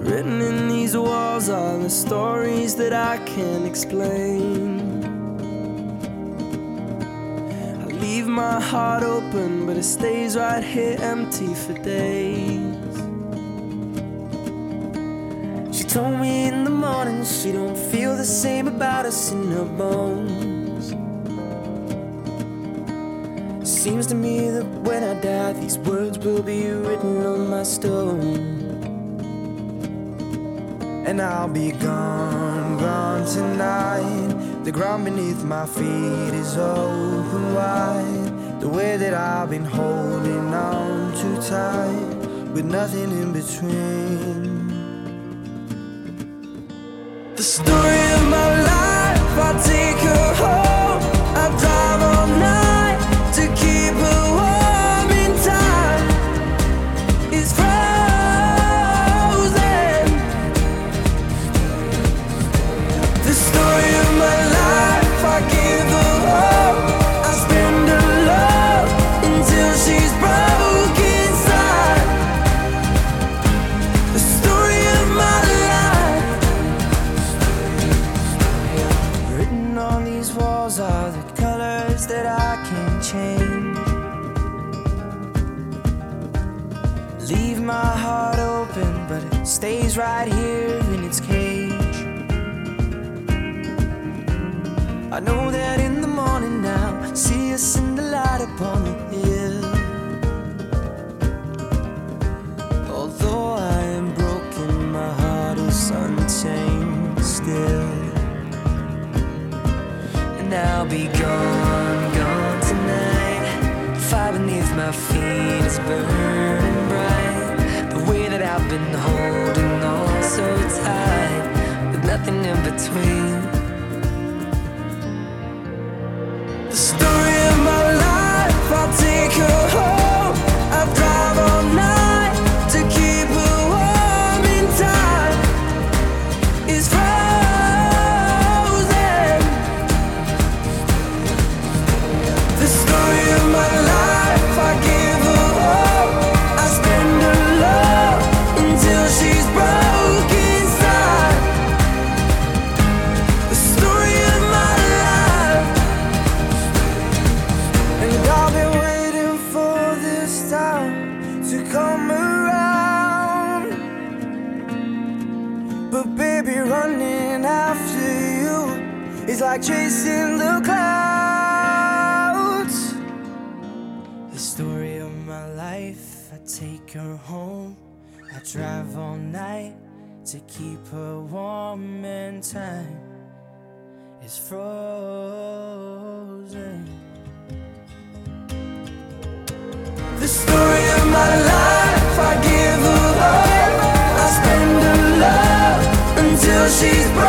Written in these walls are the stories that I can't explain. I leave my heart open, but it stays right here empty for days. She told me in the morning she don't feel the same about us in her bones. Seems to me that when I die, these words will be written on my stone. And I'll be gone, gone tonight. The ground beneath my feet is open wide. The way that I've been holding on too tight, with nothing in between. The story of my life, I take her home. I drive all night to keep her warm in time. It's frozen. The story of my life, I give her hope. I spend her love until she's broke inside. The story of my life. Written on these walls are the colors that I can't change. Leave my heart open, but it stays right here in its cage. I know that in the morning now, see us in the light upon the hill. Although I am broken, my heart is untamed still. And I'll be gone, gone tonight. The fire beneath my feet is burning bright. The way that I've been holding on so tight, with nothing in between. The story of my life, I'll take her home. I drive all night to keep her warm in time. It's frozen. The story of my life, I give her hope. I spend her love until she's broke inside. The story of my life. And I've been waiting for this time to come around. But baby, running after you is like chasing the clouds. The story of my life, I take her home. I drive all night to keep her warm and time is frozen. The story of my life, I give her hope. I spend her love until she's broken.